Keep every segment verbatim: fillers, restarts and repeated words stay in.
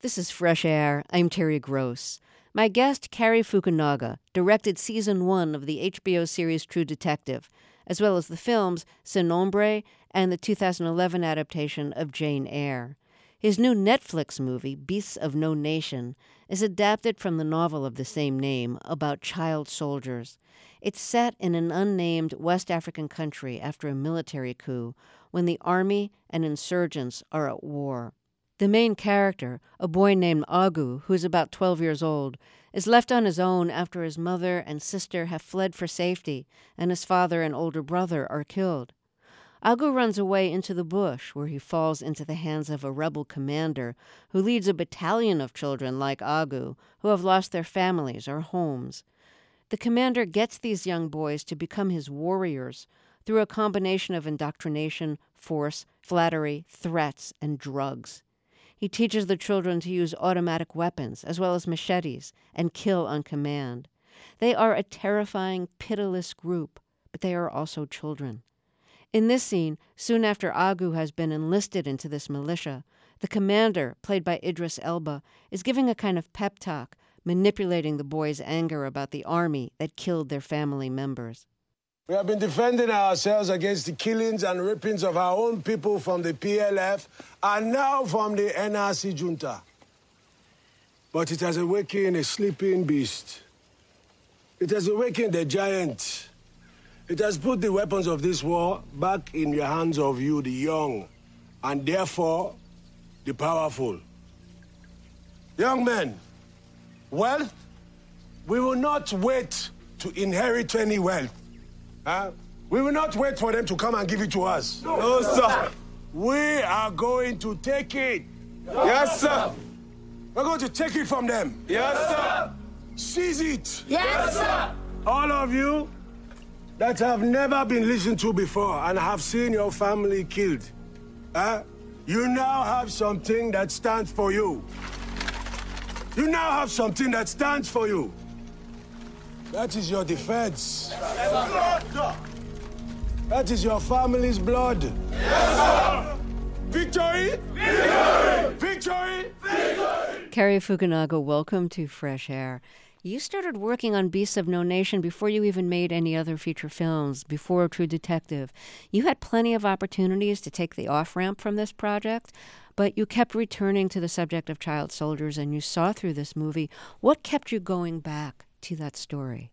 This is Fresh Air. I'm Terry Gross. My guest, Cary Fukunaga, directed season one of the H B O series True Detective, as well as the films Sin Nombre and the two thousand eleven adaptation of Jane Eyre. His new Netflix movie, Beasts of No Nation, is adapted from the novel of the same name about child soldiers. It's set in an unnamed West African country after a military coup when the army and insurgents are at war. The main character, a boy named Agu, who is about twelve years old, is left on his own after his mother and sister have fled for safety and his father and older brother are killed. Agu runs away into the bush, where he falls into the hands of a rebel commander who leads a battalion of children like Agu who have lost their families or homes. The commander gets these young boys to become his warriors through a combination of indoctrination, force, flattery, threats, and drugs. He teaches the children to use automatic weapons, as well as machetes, and kill on command. They are a terrifying, pitiless group, but they are also children. In this scene, soon after Agu has been enlisted into this militia, the commander, played by Idris Elba, is giving a kind of pep talk, manipulating the boys' anger about the army that killed their family members. We have been defending ourselves against the killings and rapings of our own people from the P L F and now from the N R C junta. But it has awakened a sleeping beast. It has awakened the giant. It has put the weapons of this war back in the hands of you, the young, and therefore, the powerful. Young men, wealth, we will not wait to inherit any wealth. Huh? We will not wait for them to come and give it to us. No, no sir. We are going to take it. Yes, sir. We're going to take it from them. Yes, sir. Seize it. Yes, sir. All of you that have never been listened to before and have seen your family killed, huh? You now have something that stands for you. You now have something that stands for you. That is your defense. That is your family's blood. Yes, Victory! Victory! Victory! Victory! Cary Fukunaga, welcome to Fresh Air. You started working on Beasts of No Nation before you even made any other feature films, before True Detective. You had plenty of opportunities to take the off-ramp from this project, but you kept returning to the subject of child soldiers, and you saw through this movie. What kept you going back to that story?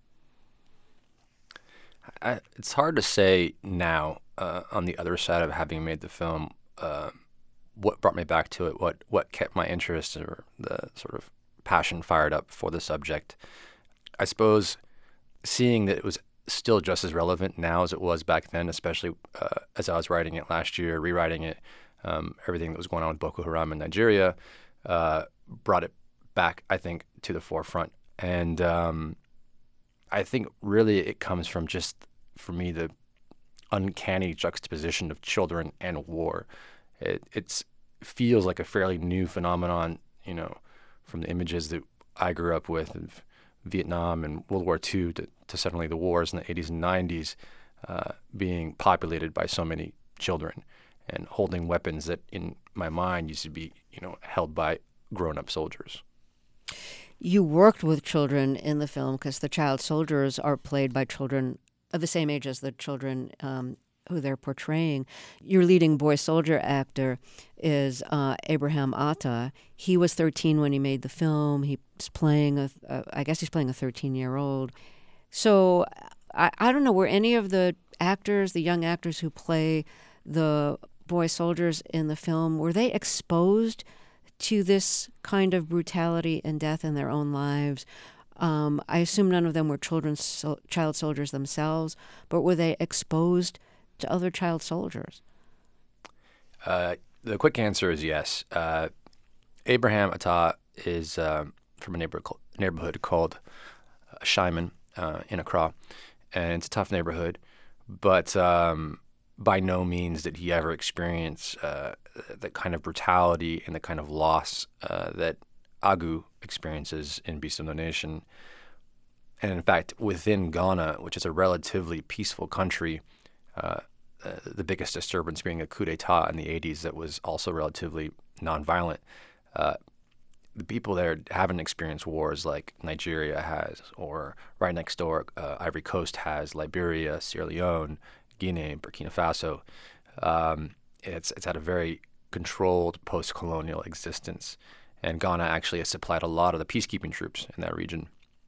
I, it's hard to say now, uh, on the other side of having made the film, uh, what brought me back to it, what, what kept my interest or the sort of passion fired up for the subject. I suppose seeing that it was still just as relevant now as it was back then, especially uh, as I was writing it last year, rewriting it, um, everything that was going on with Boko Haram in Nigeria, uh, brought it back, I think, to the forefront. And um, I think really it comes from just, for me, the uncanny juxtaposition of children and war. It it's, feels like a fairly new phenomenon, you know, from the images that I grew up with of Vietnam and World War Two to, to suddenly the wars in the eighties and nineties uh, being populated by so many children and holding weapons that in my mind used to be, you know, held by grown-up soldiers. You worked with children in the film because the child soldiers are played by children of the same age as the children um, who they're portraying. Your leading boy soldier actor is uh, Abraham Atta. He was thirteen when he made the film. He's playing, a, uh, I guess he's playing a thirteen-year-old. So I, I don't know, were any of the actors, the young actors who play the boy soldiers in the film, were they exposed to this kind of brutality and death in their own lives? Um, I assume none of them were children, so, child soldiers themselves, but were they exposed to other child soldiers? Uh, the quick answer is yes. Uh, Abraham Atta is uh, from a neighborhood, neighborhood called uh, Shaiman uh, in Accra, and it's a tough neighborhood, but um, by no means did he ever experience uh, the kind of brutality and the kind of loss uh, that Agu experiences in Beasts of No Nation. And in fact, within Ghana, which is a relatively peaceful country, uh, uh, the biggest disturbance being a coup d'etat in the eighties that was also relatively nonviolent, uh, the people there haven't experienced wars like Nigeria has, or right next door, uh, Ivory Coast has, Liberia, Sierra Leone, Guinea, Burkina Faso. Um, it's it's had a very controlled post-colonial existence, and Ghana actually has supplied a lot of the peacekeeping troops in that region.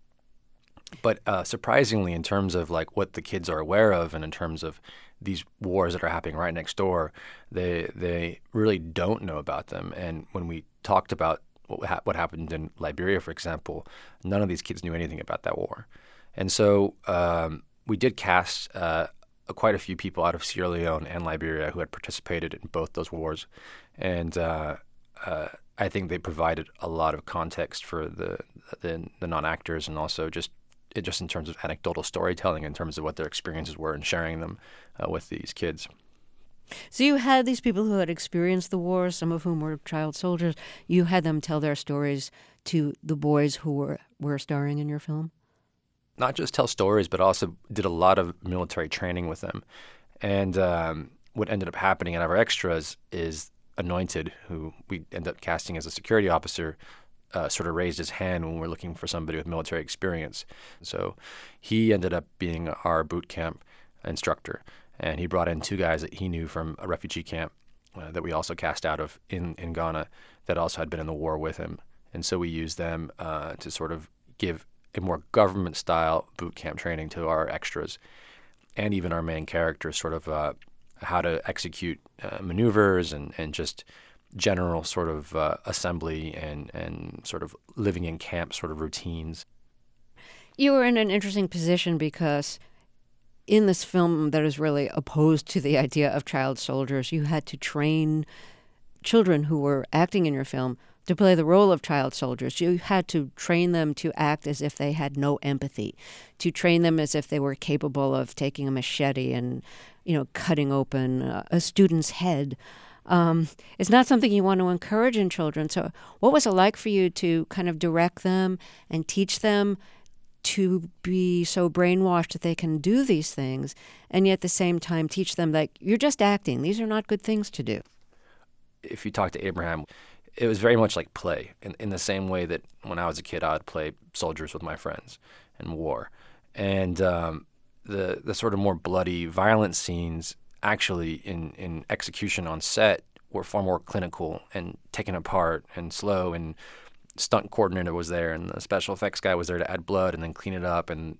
But uh, surprisingly, in terms of like what the kids are aware of, and in terms of these wars that are happening right next door, they they really don't know about them. And when we talked about what ha- what happened in Liberia, for example, none of these kids knew anything about that war. And so um, we did cast uh, quite a few people out of Sierra Leone and Liberia who had participated in both those wars, and uh, uh, I think they provided a lot of context for the the, the non-actors, and also just it just in terms of anecdotal storytelling, in terms of what their experiences were, and sharing them uh, with these kids. So you had these people who had experienced the war, some of whom were child soldiers. You had them tell their stories to the boys who were, were starring in your film? Not just tell stories, but also did a lot of military training with them. And um, what ended up happening out of our extras is Anointed, who we ended up casting as a security officer, Uh, sort of raised his hand when we were looking for somebody with military experience. So he ended up being our boot camp instructor, and he brought in two guys that he knew from a refugee camp uh, that we also cast out of in, in Ghana that also had been in the war with him. And so we used them uh, to sort of give a more government-style boot camp training to our extras, and even our main characters, sort of uh, how to execute uh, maneuvers and, and just general sort of uh, assembly and, and sort of living in camp sort of routines. You were in an interesting position because in this film that is really opposed to the idea of child soldiers, you had to train children who were acting in your film to play the role of child soldiers. You had to train them to act as if they had no empathy, to train them as if they were capable of taking a machete and, you know, cutting open a, a student's head. Um, it's not something you want to encourage in children. So what was it like for you to kind of direct them and teach them to be so brainwashed that they can do these things, and yet at the same time teach them that you're just acting. These are not good things to do? If you talk to Abraham, it was very much like play, in, in the same way that when I was a kid, I would play soldiers with my friends in war. And um, the the sort of more bloody, violent scenes actually in, in execution on set were far more clinical and taken apart and slow, and stunt coordinator was there and the special effects guy was there to add blood and then clean it up, and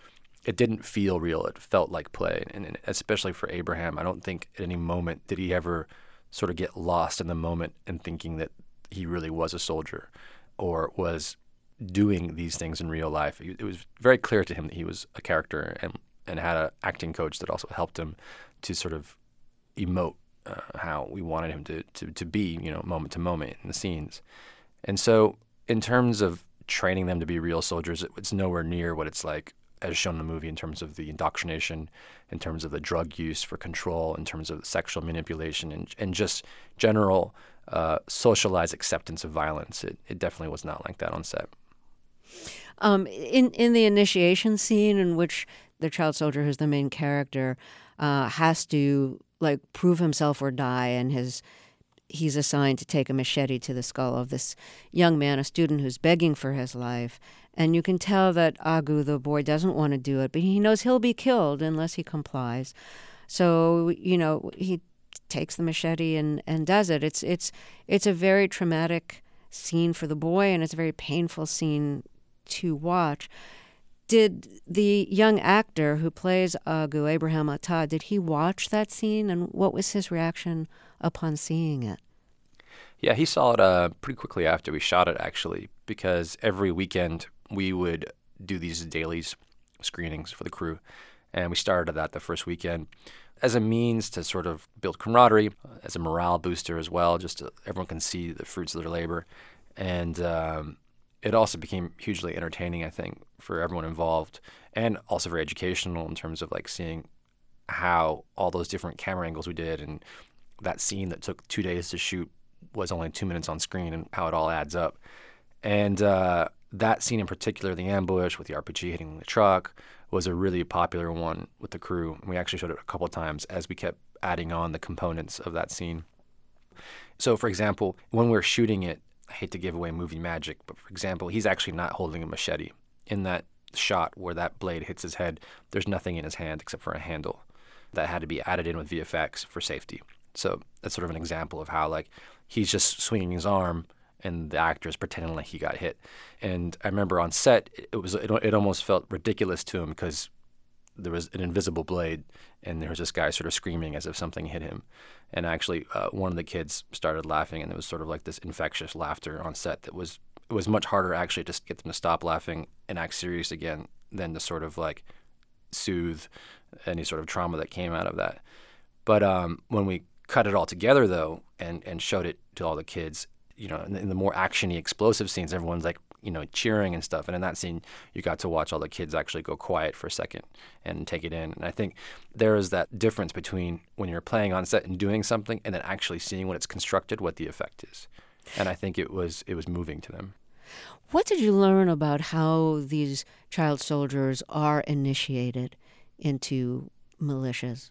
it didn't feel real. It felt like play. And especially for Abraham, I don't think at any moment did he ever sort of get lost in the moment and thinking that he really was a soldier or was doing these things in real life. It was very clear to him that he was a character, and, and had an acting coach that also helped him to sort of emote uh, how we wanted him to, to, to be, you know, moment to moment in the scenes. And so in terms of training them to be real soldiers, it, it's nowhere near what it's like as shown in the movie, in terms of the indoctrination, in terms of the drug use for control, in terms of the sexual manipulation, and, and just general uh, socialized acceptance of violence. It, it definitely was not like that on set. Um, in, in the initiation scene, in which the child soldier, who's the main character, uh, has to like prove himself or die, and his he's assigned to take a machete to the skull of this young man, a student who's begging for his life. And you can tell that Agu, the boy, doesn't want to do it, but he knows he'll be killed unless he complies. So, you know, he takes the machete and, and does it. It's it's it's a very traumatic scene for the boy, and it's a very painful scene to watch. Did the young actor who plays Agu, Abraham Attah, did he watch that scene, and what was his reaction upon seeing it? Yeah, he saw it uh, pretty quickly after we shot it, actually, because every weekend we would do these dailies screenings for the crew, and we started that the first weekend as a means to sort of build camaraderie, as a morale booster as well, just so everyone can see the fruits of their labor. And um, it also became hugely entertaining, I think, for everyone involved, and also very educational in terms of like seeing how all those different camera angles we did, and that scene that took two days to shoot was only two minutes on screen, and how it all adds up. And uh, that scene in particular, the ambush with the R P G hitting the truck, was a really popular one with the crew. We actually showed it a couple of times as we kept adding on the components of that scene. So, for example, when we were shooting it, I hate to give away movie magic, but for example, he's actually not holding a machete. In that shot where that blade hits his head, there's nothing in his hand except for a handle that had to be added in with V F X for safety. So that's sort of an example of how, like, he's just swinging his arm and the actor is pretending like he got hit. And I remember on set, it was it, it almost felt ridiculous to him because there was an invisible blade and there was this guy sort of screaming as if something hit him. And actually, uh, one of the kids started laughing, and it was sort of like this infectious laughter on set that was it was much harder actually to get them to stop laughing and act serious again than to sort of like soothe any sort of trauma that came out of that. But um, when we cut it all together, though, and, and showed it to all the kids, you know, in the, in the more action-y, explosive scenes, everyone's like, you know, cheering and stuff. And in that scene, you got to watch all the kids actually go quiet for a second and take it in. And I think there is that difference between when you're playing on set and doing something and then actually seeing when it's constructed, what the effect is. And I think it was it was moving to them. What did you learn about how these child soldiers are initiated into militias?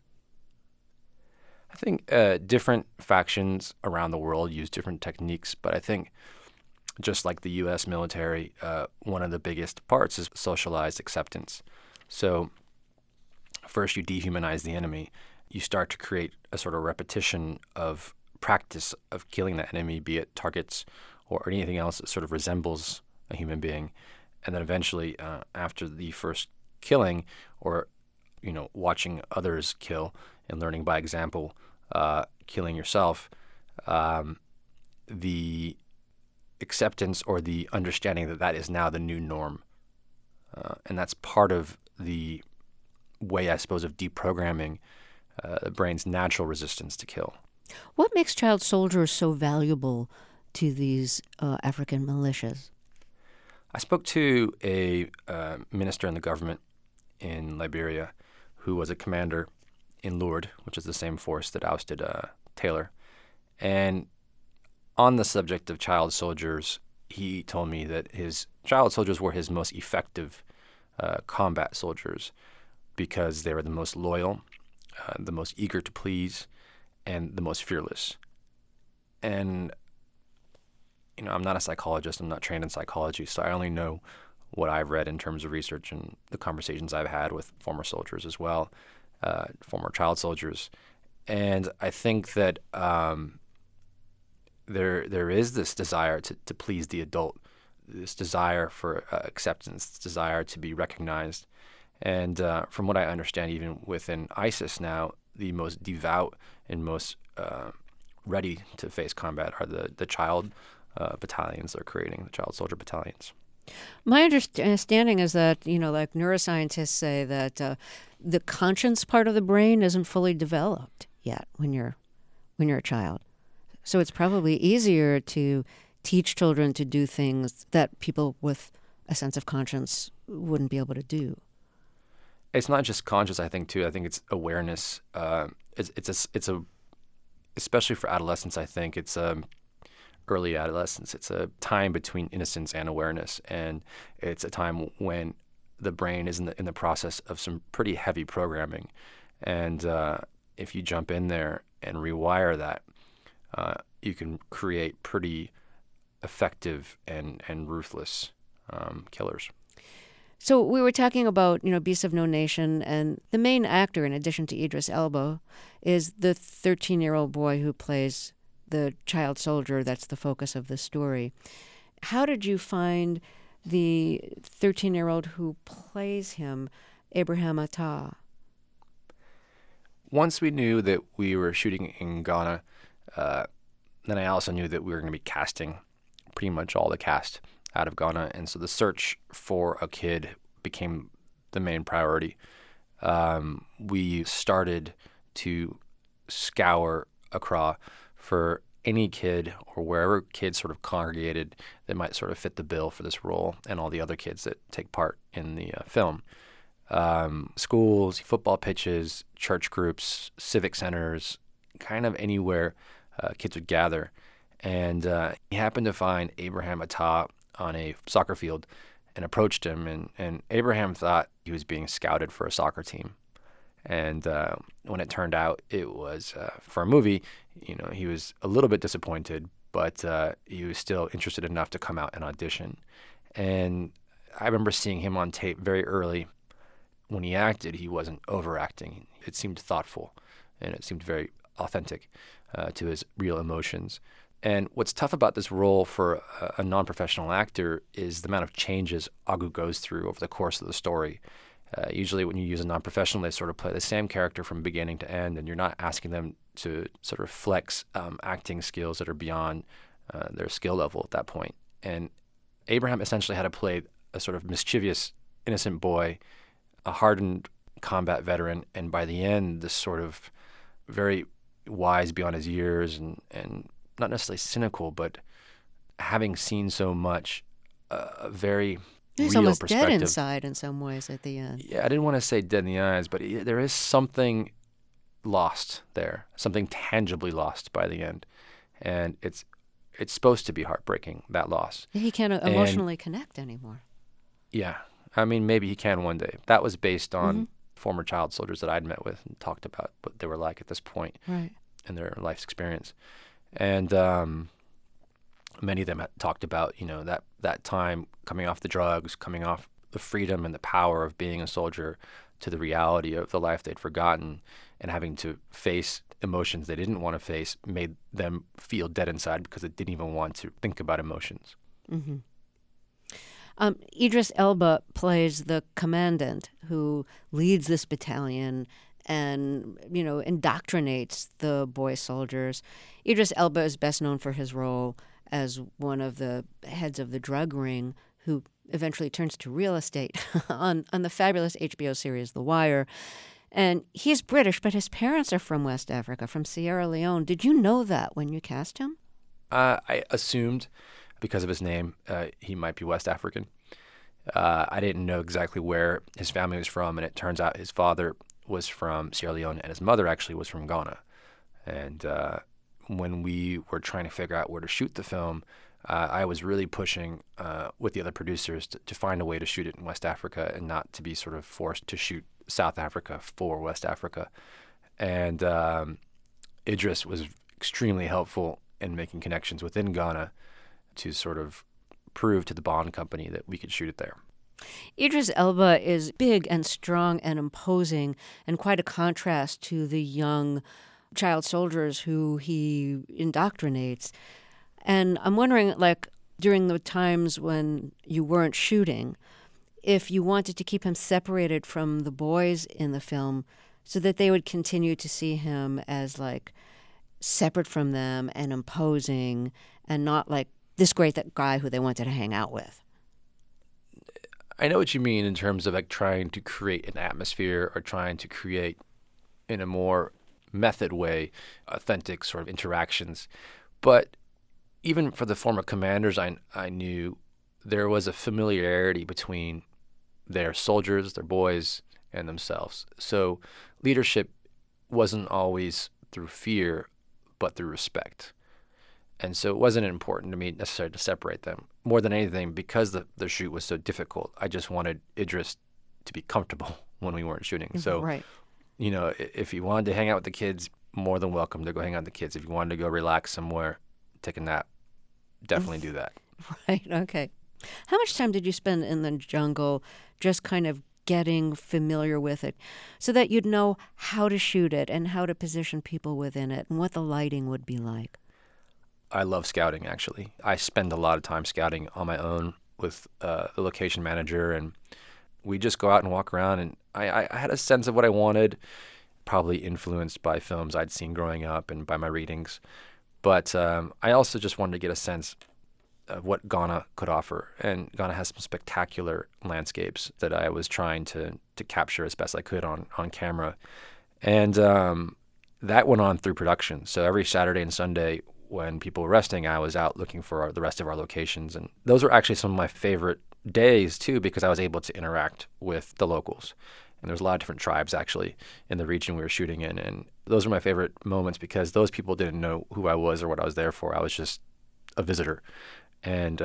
I think uh, different factions around the world use different techniques, but I think just like the U S military, uh, one of the biggest parts is socialized acceptance. So first you dehumanize the enemy. You start to create a sort of repetition of practice of killing that enemy, be it targets or anything else that sort of resembles a human being. And then eventually, uh, after the first killing or, you know, watching others kill and learning by example, uh, killing yourself, um, the acceptance or the understanding that that is now the new norm. Uh, and that's part of the way, I suppose, of deprogramming uh, the brain's natural resistance to kill. What makes child soldiers so valuable to these uh, African militias? I spoke to a uh, minister in the government in Liberia who was a commander in Lourdes, which is the same force that ousted uh, Taylor. And on the subject of child soldiers, he told me that his child soldiers were his most effective uh, combat soldiers because they were the most loyal, uh, the most eager to please, and the most fearless. And, you know, I'm not a psychologist. I'm not trained in psychology, so I only know what I've read in terms of research and the conversations I've had with former soldiers as well, uh, former child soldiers. And I think that um, there there is this desire to, to please the adult, this desire for uh, acceptance, this desire to be recognized. And uh, from what I understand, even within ISIS now, the most devout and most uh, ready to face combat are the, the child uh, battalions they're creating, the child soldier battalions. My understanding is that, you know, like neuroscientists say that uh, the conscience part of the brain isn't fully developed yet when you're when you're a child. So it's probably easier to teach children to do things that people with a sense of conscience wouldn't be able to do. It's not just conscious, I think, too. I think it's awareness. Uh, it's it's a, it's a especially for adolescence, I think it's a early adolescence. It's a time between innocence and awareness, and it's a time when the brain is in the in the process of some pretty heavy programming. And uh, if you jump in there and rewire that, uh, you can create pretty effective and and ruthless um, killers. So we were talking about, you know, Beasts of No Nation, and the main actor, in addition to Idris Elba, is the thirteen-year-old boy who plays the child soldier that's the focus of the story. How did you find the thirteen-year-old who plays him, Abraham Attah? Once we knew that we were shooting in Ghana, uh, then I also knew that we were going to be casting pretty much all the cast out of Ghana, and so the search for a kid became the main priority. Um, we started to scour Accra for any kid or wherever kids sort of congregated that might sort of fit the bill for this role, and all the other kids that take part in the uh, film. Um, schools, football pitches, church groups, civic centers, kind of anywhere uh, kids would gather. And uh, he happened to find Abraham Attah on a soccer field and approached him, and, and Abraham thought he was being scouted for a soccer team. And uh, when it turned out it was uh, for a movie, you know, he was a little bit disappointed, but uh, he was still interested enough to come out and audition. And I remember seeing him on tape very early. When he acted, he wasn't overacting. It seemed thoughtful, and it seemed very authentic uh, to his real emotions. And what's tough about this role for a, a non-professional actor is the amount of changes Agu goes through over the course of the story. Uh, usually when you use a non-professional, they sort of play the same character from beginning to end, and you're not asking them to sort of flex um, acting skills that are beyond uh, their skill level at that point. And Abraham essentially had to play a sort of mischievous, innocent boy, a hardened combat veteran, and by the end, this sort of very wise beyond his years and, and not necessarily cynical, but having seen so much, uh, a very He's real almost perspective. dead inside in some ways at the end. Yeah, I didn't want to say dead in the eyes, but he, there is something lost there, something tangibly lost by the end. And it's it's supposed to be heartbreaking, that loss. He can't uh, And- emotionally connect anymore. Yeah. I mean, maybe he can one day. That was based on Mhm. former child soldiers that I'd met with and talked about what they were like at this point Right. in their life's experience. And um, many of them had talked about, you know, that, that time coming off the drugs, coming off the freedom and the power of being a soldier to the reality of the life they'd forgotten, and having to face emotions they didn't want to face made them feel dead inside because they didn't even want to think about emotions. Mm-hmm. Um, Idris Elba plays the commandant who leads this battalion and, you know, indoctrinates the boy soldiers. Idris Elba is best known for his role as one of the heads of the drug ring who eventually turns to real estate on, on the fabulous H B O series The Wire. And he's British, but his parents are from West Africa, from Sierra Leone. Did you know that when you cast him? Uh, I assumed, because of his name, uh, he might be West African. Uh, I didn't know exactly where his family was from, and it turns out his father was from Sierra Leone, and his mother actually was from Ghana. And uh, when we were trying to figure out where to shoot the film, uh, I was really pushing uh, with the other producers to, to find a way to shoot it in West Africa and not to be sort of forced to shoot South Africa for West Africa. And um, Idris was extremely helpful in making connections within Ghana to sort of prove to the Bond company that we could shoot it there. Idris Elba is big and strong and imposing, and quite a contrast to the young child soldiers who he indoctrinates. And I'm wondering, like, during the times when you weren't shooting, if you wanted to keep him separated from the boys in the film so that they would continue to see him as, like, separate from them and imposing and not like this great that guy who they wanted to hang out with. I know what you mean in terms of like trying to create an atmosphere or trying to create in a more method way authentic sort of interactions. But even for the former commanders I, I knew, there was a familiarity between their soldiers, their boys, and themselves. So leadership wasn't always through fear, but through respect. And so it wasn't important to me necessarily to separate them. More than anything, because the, the shoot was so difficult, I just wanted Idris to be comfortable when we weren't shooting. So, right. you know, if he wanted to hang out with the kids, more than welcome to go hang out with the kids. If you wanted to go relax somewhere, take a nap, definitely do that. Right, okay. How much time did you spend in the jungle just kind of getting familiar with it so that you'd know how to shoot it and how to position people within it and what the lighting would be like? I love scouting, actually. I spend a lot of time scouting on my own with uh, the location manager, and we just go out and walk around, and I, I had a sense of what I wanted, probably influenced by films I'd seen growing up and by my readings. But um, I also just wanted to get a sense of what Ghana could offer. And Ghana has some spectacular landscapes that I was trying to, to capture as best I could on, on camera. And um, that went on through production. So every Saturday and Sunday, when people were resting, I was out looking for our, the rest of our locations. And those were actually some of my favorite days, too, because I was able to interact with the locals. And there's a lot of different tribes, actually, in the region we were shooting in. And those were my favorite moments because those people didn't know who I was or what I was there for. I was just a visitor. And uh,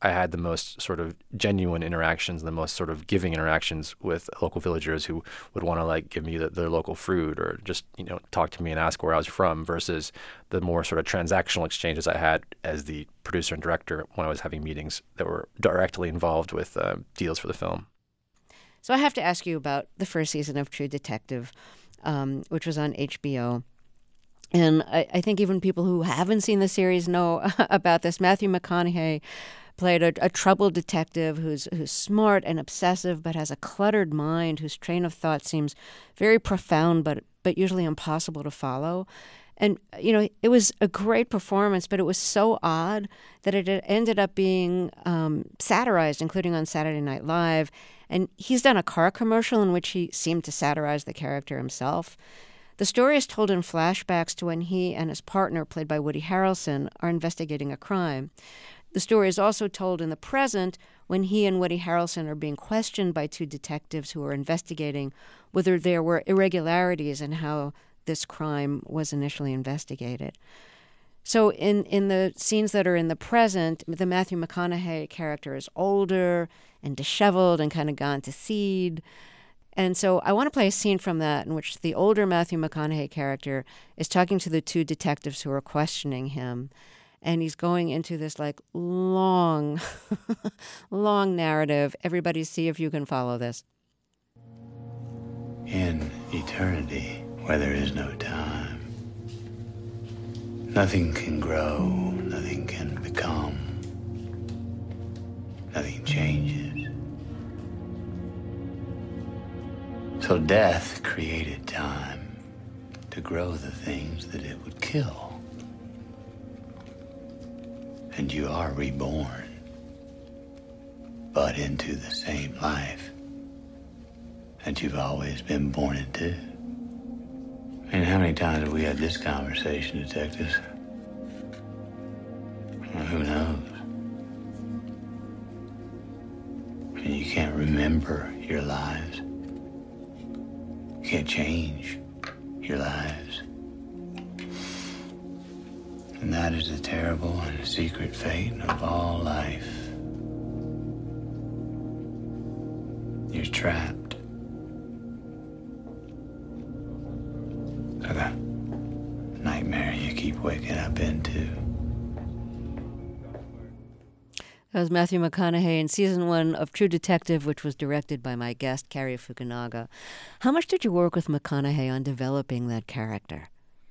I had the most sort of genuine interactions, the most sort of giving interactions with local villagers who would want to like give me the, their local fruit or just, you know, talk to me and ask where I was from, versus the more sort of transactional exchanges I had as the producer and director when I was having meetings that were directly involved with uh, deals for the film. So I have to ask you about the first season of True Detective, um, which was on H B O. And I, I think even people who haven't seen the series know about this. Matthew McConaughey played a, a troubled detective who's who's smart and obsessive, but has a cluttered mind, whose train of thought seems very profound, but but usually impossible to follow. And, you know, it was a great performance, but it was so odd that it ended up being um, satirized, including on Saturday Night Live. And he's done a car commercial in which he seemed to satirize the character himself. The story is told in flashbacks to when he and his partner, played by Woody Harrelson, are investigating a crime. The story is also told in the present when he and Woody Harrelson are being questioned by two detectives who are investigating whether there were irregularities in how this crime was initially investigated. So in, in the scenes that are in the present, the Matthew McConaughey character is older and disheveled and kind of gone to seed. And so I want to play a scene from that in which the older Matthew McConaughey character is talking to the two detectives who are questioning him. And he's going into this like long, long narrative. Everybody see if you can follow this. In eternity, where there is no time, nothing can grow, nothing can become, nothing changes. So death created time to grow the things that it would kill. And you are reborn, but into the same life that you've always been born into. And how many times have we had this conversation, detectives? Well, who knows? And you can't remember your lives. You can't change your lives. And that is the terrible and secret fate of all life. You're trapped. Like a nightmare you keep waking up into. That was Matthew McConaughey in season one of True Detective, which was directed by my guest, Cary Fukunaga. How much did you work with McConaughey on developing that character?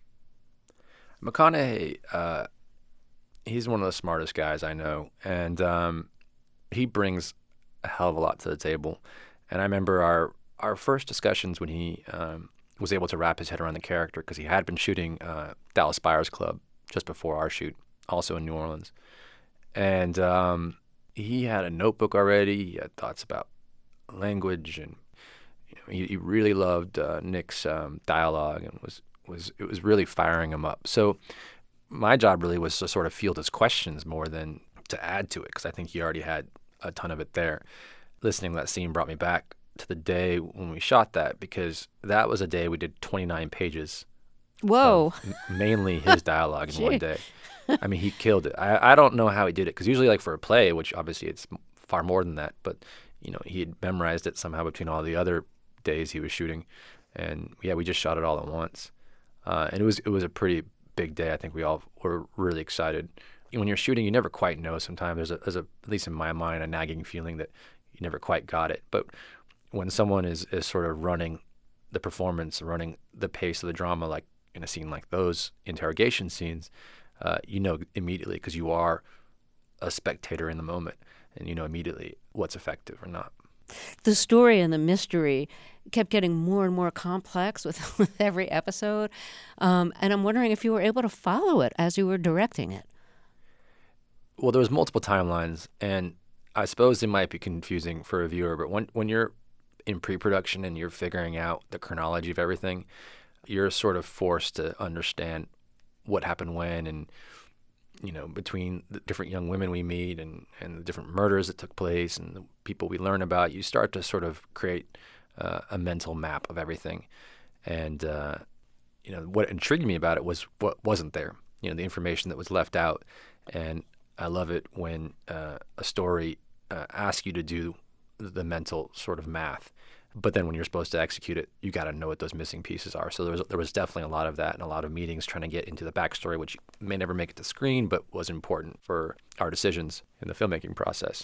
McConaughey, uh, he's one of the smartest guys I know, and um, he brings a hell of a lot to the table. And I remember our, our first discussions when he um, was able to wrap his head around the character, because he had been shooting uh, Dallas Buyers Club just before our shoot, also in New Orleans. And um, he had a notebook already. He had thoughts about language, and you know, he, he really loved uh, Nick's um, dialogue, and was was it was really firing him up. So my job really was to sort of field his questions more than to add to it, because I think he already had a ton of it there. Listening to that scene brought me back to the day when we shot that, because that was a day we did twenty-nine pages. Whoa! Of mainly his dialogue in one day. I mean, he killed it. I, I don't know how he did it, because usually, like for a play, which obviously it's far more than that, but you know, he had memorized it somehow between all the other days he was shooting, and yeah, we just shot it all at once, uh, and it was it was a pretty big day. I think we all were really excited. When you're shooting, you never quite know. Sometimes there's a, there's a at least in my mind, a nagging feeling that you never quite got it. But when someone is is sort of running the performance, running the pace of the drama, like in a scene like those interrogation scenes. Uh, you know immediately, because you are a spectator in the moment, and you know immediately what's effective or not. The story and the mystery kept getting more and more complex with, with every episode, um, and I'm wondering if you were able to follow it as you were directing it. Well, there was multiple timelines, and I suppose it might be confusing for a viewer, but when when you're in pre-production and you're figuring out the chronology of everything, you're sort of forced to understand what happened when, and you know, between the different young women we meet and, and the different murders that took place and the people we learn about, you start to sort of create uh, a mental map of everything. And, uh, you know, what intrigued me about it was what wasn't there, you know, the information that was left out. And I love it when uh, a story uh, asks you to do the mental sort of math, but then when you're supposed to execute it, you got to know what those missing pieces are. So there was there was definitely a lot of that and a lot of meetings trying to get into the backstory, which may never make it to screen, but was important for our decisions in the filmmaking process.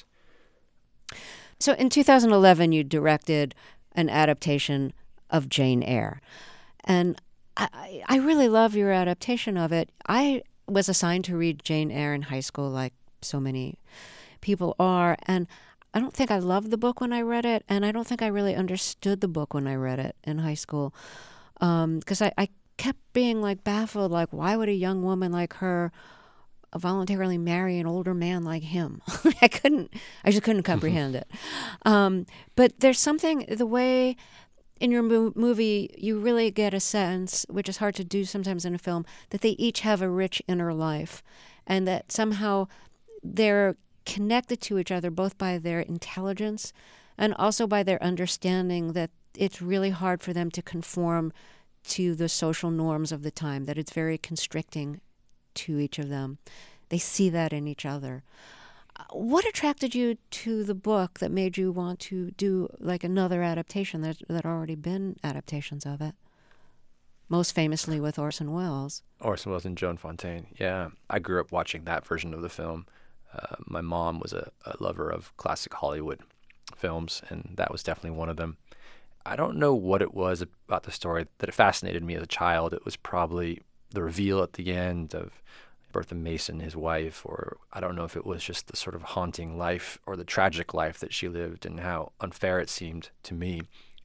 So in two thousand eleven, you directed an adaptation of Jane Eyre, and I, I really love your adaptation of it. I was assigned to read Jane Eyre in high school, like so many people are, and I don't think I loved the book when I read it, and I don't think I really understood the book when I read it in high school, because um, I, I kept being like baffled, like why would a young woman like her voluntarily marry an older man like him? I couldn't, I just couldn't comprehend it. Um, but there's something, the way in your mo- movie, you really get a sense, which is hard to do sometimes in a film, that they each have a rich inner life, and that somehow they're connected to each other both by their intelligence and also by their understanding that it's really hard for them to conform to the social norms of the time, that it's very constricting to each of them. They see that in each other. What attracted you to the book that made you want to do like another adaptation? There's that already been adaptations of it, most famously with Orson Welles. Orson Welles and Joan Fontaine, yeah. I grew up watching that version of the film. Uh, my mom was a, a lover of classic Hollywood films, and that was definitely one of them. I don't know what it was about the story that fascinated me as a child. It was probably the reveal at the end of Bertha Mason, his wife, or I don't know if it was just the sort of haunting life or the tragic life that she lived and how unfair it seemed to me.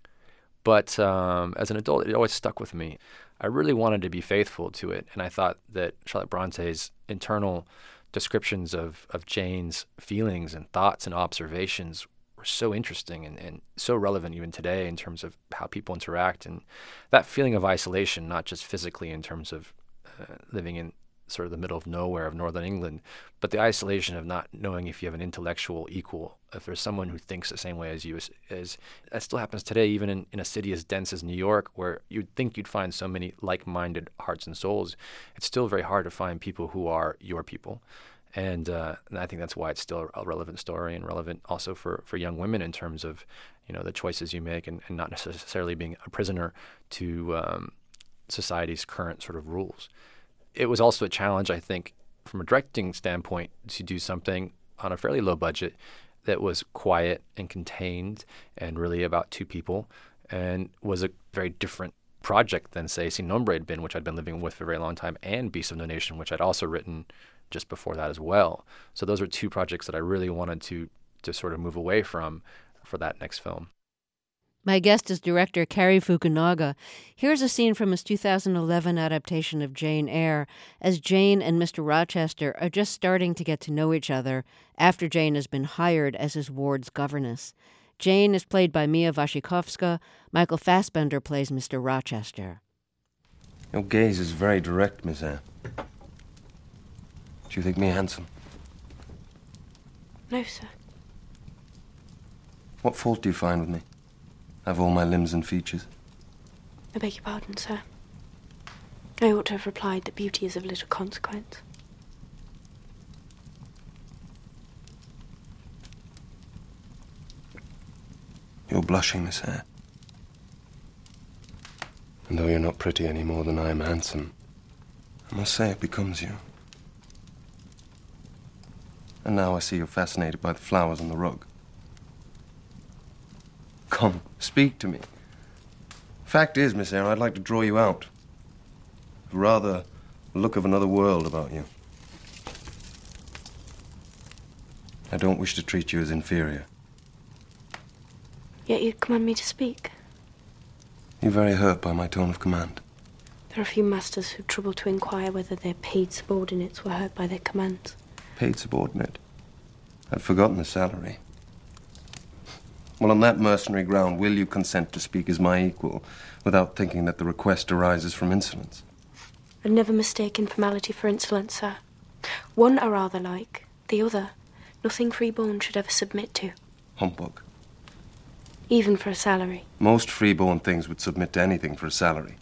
But um, as an adult, it always stuck with me. I really wanted to be faithful to it, and I thought that Charlotte Bronte's internal descriptions of, of Jane's feelings and thoughts and observations were so interesting and, and so relevant even today in terms of how people interact, and that feeling of isolation, not just physically in terms of uh, living in sort of the middle of nowhere of northern England, but the isolation of not knowing if you have an intellectual equal, if there's someone who thinks the same way as you. As, as that still happens today, even in, in a city as dense as New York, where you'd think you'd find so many like-minded hearts and souls. It's still very hard to find people who are your people. And, uh, and I think that's why it's still a relevant story, and relevant also for, for young women in terms of, you know, the choices you make, and, and not necessarily being a prisoner to um, society's current sort of rules. It was also a challenge, I think, from a directing standpoint, to do something on a fairly low budget that was quiet and contained and really about two people, and was a very different project than, say, Sin Nombre had been, which I'd been living with for a very long time, and Beast of No Nation, which I'd also written just before that as well. So those are two projects that I really wanted to to sort of move away from for that next film. My guest is director Cary Fukunaga. Here's a scene from his two thousand eleven adaptation of Jane Eyre, as Jane and Mister Rochester are just starting to get to know each other after Jane has been hired as his ward's governess. Jane is played by Mia Wasikowska. Michael Fassbender plays Mister Rochester. Your gaze is very direct, Miss Eyre. Do you think me handsome? No, sir. What fault do you find with me? I have all my limbs and features. I beg your pardon, sir. I ought to have replied that beauty is of little consequence. You're blushing, Miss Eyre. And though you're not pretty any more than I am handsome, I must say it becomes you. And now I see you're fascinated by the flowers on the rug. Come, speak to me. Fact is, Miss Eyre, I'd like to draw you out. Rather, the look of another world about you. I don't wish to treat you as inferior. Yet you command me to speak. You're very hurt by my tone of command. There are few masters who trouble to inquire whether their paid subordinates were hurt by their commands. Paid subordinate? I'd forgotten the salary. Well, on that mercenary ground, will you consent to speak as my equal without thinking that the request arises from insolence? I'd never mistake informality for insolence, sir. One I rather like, the other, nothing freeborn should ever submit to. Humbug. Even for a salary. Most freeborn things would submit to anything for a salary.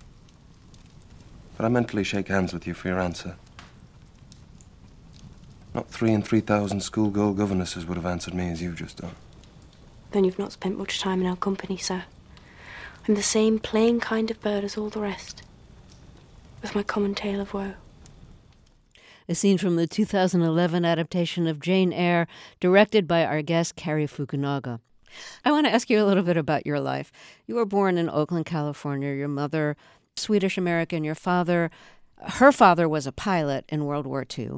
But I mentally shake hands with you for your answer. Not three and three thousand schoolgirl governesses would have answered me as you've just done. Then you've not spent much time in our company, sir. I'm the same plain kind of bird as all the rest, with my common tale of woe. A scene from the two thousand eleven adaptation of Jane Eyre, directed by our guest Cary Fukunaga. I want to ask you a little bit about your life. You were born in Oakland, California. Your mother, Swedish-American. Your father, her father was a pilot in World War Two.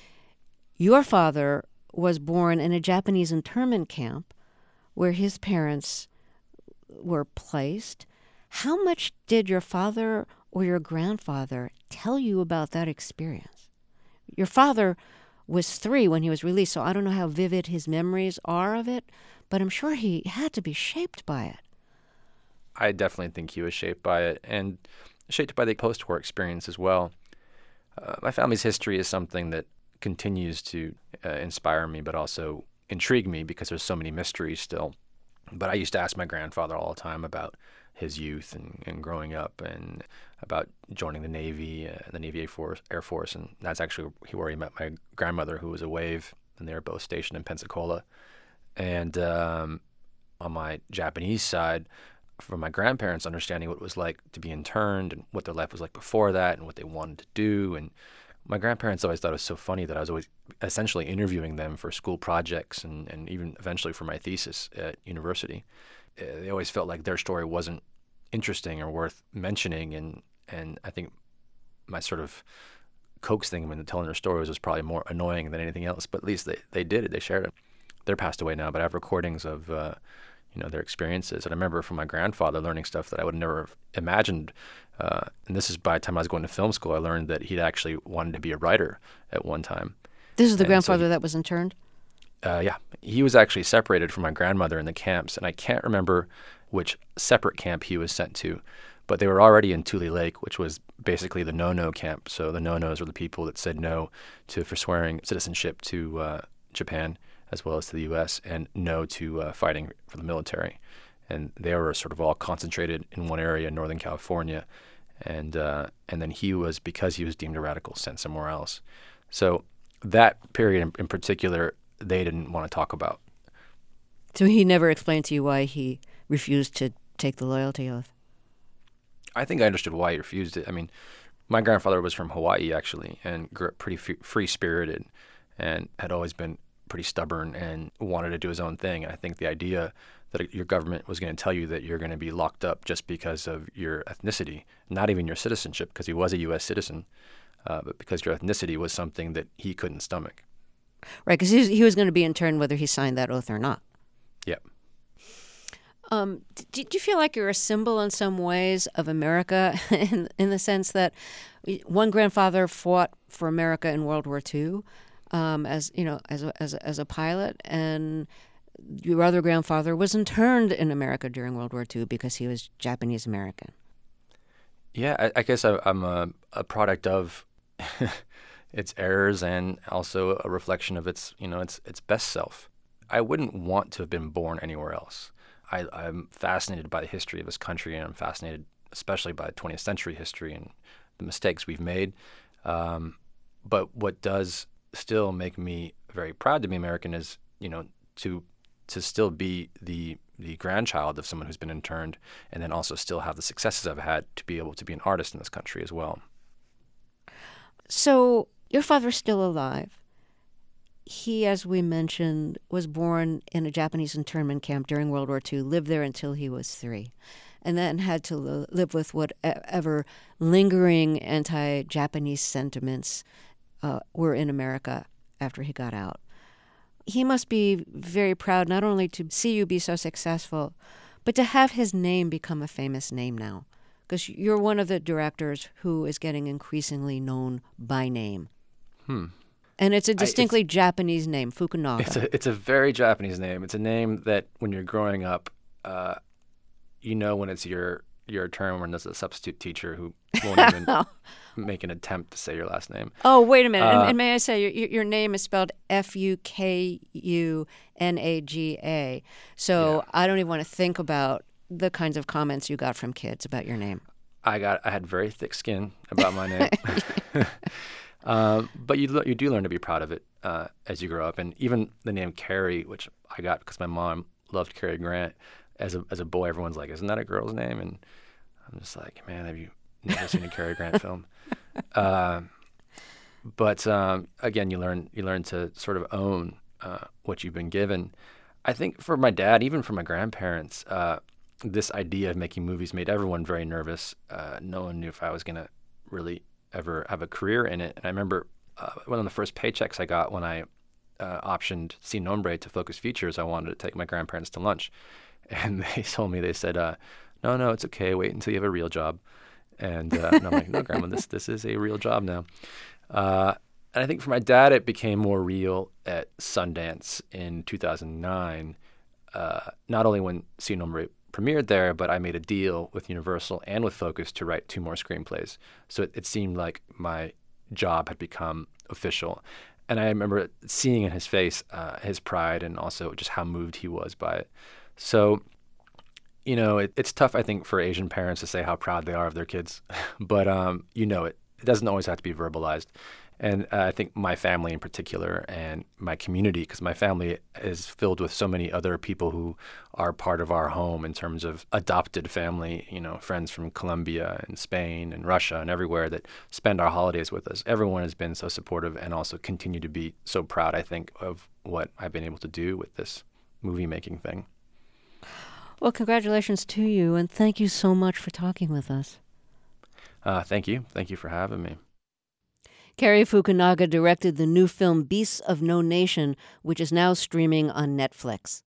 Your father was born in a Japanese internment camp where his parents were placed. How much did your father or your grandfather tell you about that experience? Your father was three when he was released, so I don't know how vivid his memories are of it, but I'm sure he had to be shaped by it. I definitely think he was shaped by it, and shaped by the post-war experience as well. Uh, my family's history is something that continues to uh, inspire me, but also intrigue me because there's so many mysteries still. But I used to ask my grandfather all the time about his youth and, and growing up, and about joining the Navy, uh, the Navy Air Force, Air Force, and that's actually where he met my grandmother, who was a wave, and they were both stationed in Pensacola. And um, on my Japanese side, from my grandparents, understanding what it was like to be interned and what their life was like before that and what they wanted to do. And my grandparents always thought it was so funny that I was always essentially interviewing them for school projects and, and even eventually for my thesis at university. Uh, they always felt like their story wasn't interesting or worth mentioning, and, and I think my sort of coaxing them into telling their stories was probably more annoying than anything else, but at least they, they did it, they shared it. They're passed away now, but I have recordings of uh, you know, their experiences. And I remember from my grandfather learning stuff that I would never have imagined. Uh, and this is by the time I was going to film school, I learned that he'd actually wanted to be a writer at one time. This is the And grandfather so he, that was interned? Uh, yeah. He was actually separated from my grandmother in the camps, and I can't remember which separate camp he was sent to, but they were already in Tule Lake, which was basically the no-no camp. So the no-nos were the people that said no to forswearing citizenship to uh, Japan, as well as to the U S, and no to uh, fighting for the military. And they were sort of all concentrated in one area in Northern California. And uh, and then he was, because he was deemed a radical, sent somewhere else. So that period in, in particular, they didn't want to talk about. So he never explained to you why he refused to take the loyalty oath? I think I understood why he refused it. I mean, my grandfather was from Hawaii, actually, and grew up pretty f- free-spirited and had always been pretty stubborn and wanted to do his own thing. And I think the idea that your government was going to tell you that you're going to be locked up just because of your ethnicity, not even your citizenship, because he was a U S citizen, uh, but because your ethnicity was something that he couldn't stomach. Right, because he was, he was going to be interned whether he signed that oath or not. Yep. Um, do, do you feel like you're a symbol in some ways of America in, in the sense that one grandfather fought for America in World War Two? Um, as you know, as a, as a, as a pilot, and your other grandfather was interned in America during World War Two because he was Japanese American. Yeah, I, I guess I, I'm a, a product of its errors and also a reflection of its, you know, its its best self. I wouldn't want to have been born anywhere else. I, I'm fascinated by the history of this country, and I'm fascinated especially by twentieth century history and the mistakes we've made. Um, but what does still make me very proud to be American is, you know, to to still be the the grandchild of someone who's been interned, and then also still have the successes I've had to be able to be an artist in this country as well. So your father's still alive. He, as we mentioned, was born in a Japanese internment camp during World War Two, lived there until he was three, and then had to li- live with whatever lingering anti-Japanese sentiments Uh, were in America after he got out. He must be very proud not only to see you be so successful, but to have his name become a famous name now, because you're one of the directors who is getting increasingly known by name. Hmm. And it's a distinctly I, it's, Japanese name, Fukunaga. It's a, it's a very Japanese name. It's a name that when you're growing up, uh, you know when it's your your turn, when there's a substitute teacher who won't even make an attempt to say your last name. Oh, wait a minute. Uh, and, and may I say, your, your name is spelled F U K U N A G A. So yeah. I don't even want to think about the kinds of comments you got from kids about your name. I got. I had very thick skin about my name. Um, but you le- you do learn to be proud of it uh, as you grow up, and even the name Cary, which I got because my mom loved Cary Grant. As a as a boy, everyone's like, "Isn't that a girl's name?" And I'm just like, "Man, have you never seen a Cary Grant film?" Uh, but um, again, you learn you learn to sort of own uh, what you've been given. I think for my dad, even for my grandparents, uh, this idea of making movies made everyone very nervous. Uh, no one knew if I was going to really ever have a career in it. And I remember uh, one of the first paychecks I got when I uh, optioned Sin Nombre to Focus Features, I wanted to take my grandparents to lunch. And they told me, they said, uh, no, no, it's okay. Wait until you have a real job. And, uh, and I'm like, no, Grandma, this this is a real job now. Uh, and I think for my dad, it became more real at Sundance in two thousand nine, uh, not only when Sin Nombre premiered there, but I made a deal with Universal and with Focus to write two more screenplays. So it, it seemed like my job had become official. And I remember seeing in his face uh, his pride and also just how moved he was by it. So, you know, it, it's tough, I think, for Asian parents to say how proud they are of their kids. But, um, you know, it, it doesn't always have to be verbalized. And uh, I think my family in particular and my community, because my family is filled with so many other people who are part of our home in terms of adopted family, you know, friends from Colombia and Spain and Russia and everywhere that spend our holidays with us. Everyone has been so supportive and also continue to be so proud, I think, of what I've been able to do with this movie-making thing. Well, congratulations to you, and thank you so much for talking with us. Uh, thank you. Thank you for having me. Cary Fukunaga directed the new film Beasts of No Nation, which is now streaming on Netflix.